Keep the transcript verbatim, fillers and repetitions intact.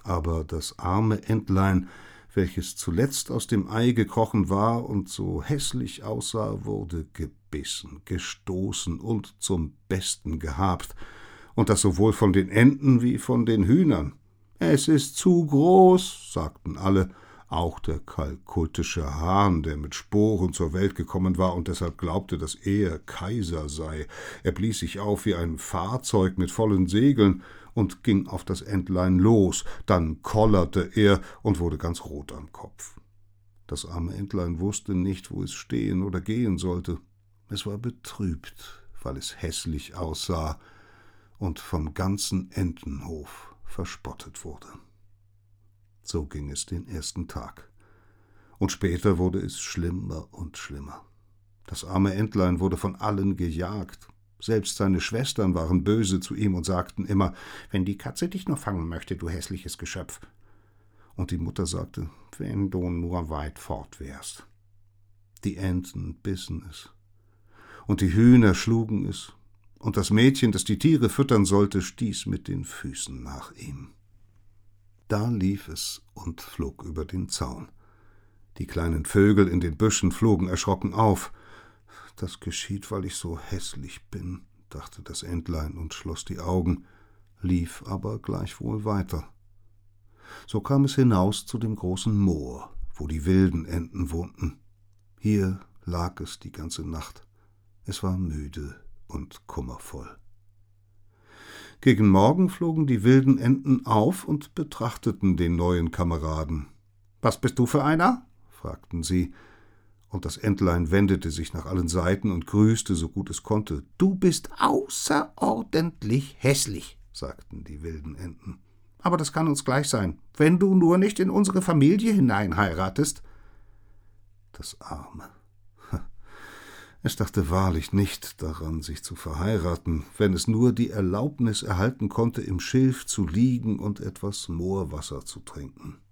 Aber das arme Entlein, welches zuletzt aus dem Ei gekrochen war und so hässlich aussah, wurde gebissen, gestoßen und zum Besten gehabt, und das sowohl von den Enten wie von den Hühnern. »Es ist zu groß«, sagten alle, auch der kalkuttische Hahn, der mit Sporen zur Welt gekommen war und deshalb glaubte, dass er Kaiser sei. Er blies sich auf wie ein Fahrzeug mit vollen Segeln und ging auf das Entlein los. Dann kollerte er und wurde ganz rot am Kopf. Das arme Entlein wusste nicht, wo es stehen oder gehen sollte. Es war betrübt, weil es hässlich aussah und vom ganzen Entenhof verspottet wurde. So ging es den ersten Tag. Und später wurde es schlimmer und schlimmer. Das arme Entlein wurde von allen gejagt. Selbst seine Schwestern waren böse zu ihm und sagten immer, »Wenn die Katze dich nur fangen möchte, du hässliches Geschöpf.« Und die Mutter sagte, »Wenn du nur weit fort wärst.« Die Enten bissen es. Und die Hühner schlugen es. Und das Mädchen, das die Tiere füttern sollte, stieß mit den Füßen nach ihm. Da lief es und flog über den Zaun. Die kleinen Vögel in den Büschen flogen erschrocken auf. »Das geschieht, weil ich so hässlich bin«, dachte das Entlein und schloss die Augen, lief aber gleichwohl weiter. So kam es hinaus zu dem großen Moor, wo die wilden Enten wohnten. Hier lag es die ganze Nacht. Es war müde und kummervoll. Gegen Morgen flogen die wilden Enten auf und betrachteten den neuen Kameraden. »Was bist du für einer?« fragten sie, und das Entlein wendete sich nach allen Seiten und grüßte, so gut es konnte. »Du bist außerordentlich hässlich«, sagten die wilden Enten. »Aber das kann uns gleich sein, wenn du nur nicht in unsere Familie hineinheiratest.« Das Arme. Es dachte wahrlich nicht daran, sich zu verheiraten, wenn es nur die Erlaubnis erhalten konnte, im Schilf zu liegen und etwas Moorwasser zu trinken.